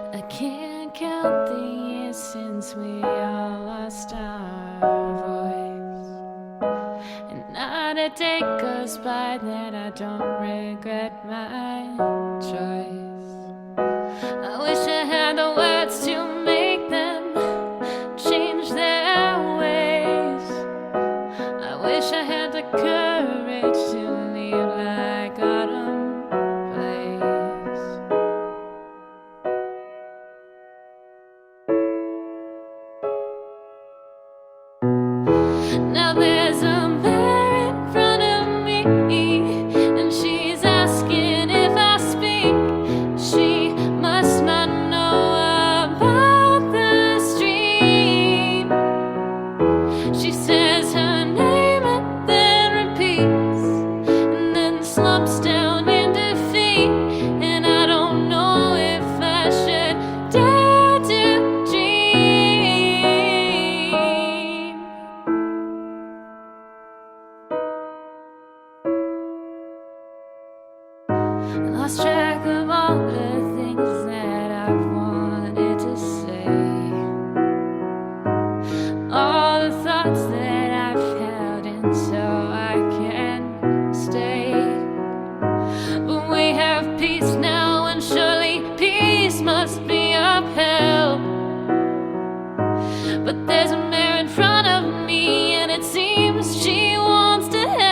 I can't count the years since we all lost our voice, and not a day goes by that I don't regret my choice. I wish I had the words to make them change their ways. I wish I had the courage to leave like autumn plays. Now there's a mirror in front of me, and she's asking if I speak. She must not know about the stream. She says her name and then repeats, and then slumps down in defeat. And I don't know if I should dare to dream. I lost track of all the things that I've wanted to say, all the thoughts that I've held in so I can stay. But we have peace now, and surely peace must be upheld. But there's a mirror in front of me, and it seems she wants to help.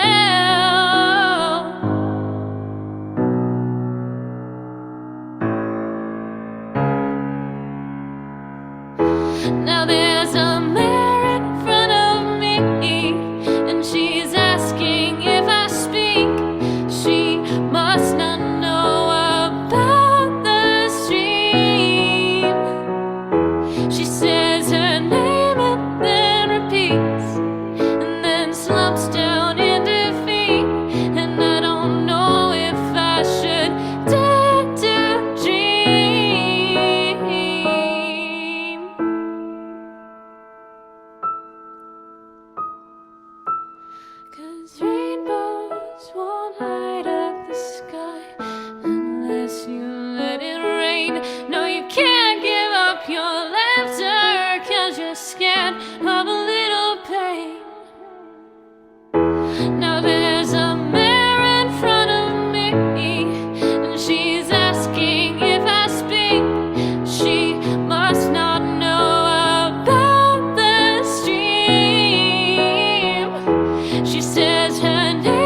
Now there's a mirror in front of me, and she's asking if I speak. She must not know about the stream. She says her name and then repeats, and then slumps down in defeat. And I don't know if I should dare to dream. 'Cause rainbows won't light up the sky unless you let it rain. No, you can't give up your laughter, 'cause you're scared of a little pain. Now there's a mirror in front of me, and she's asking if I speak. She must not know about the stream. She says her name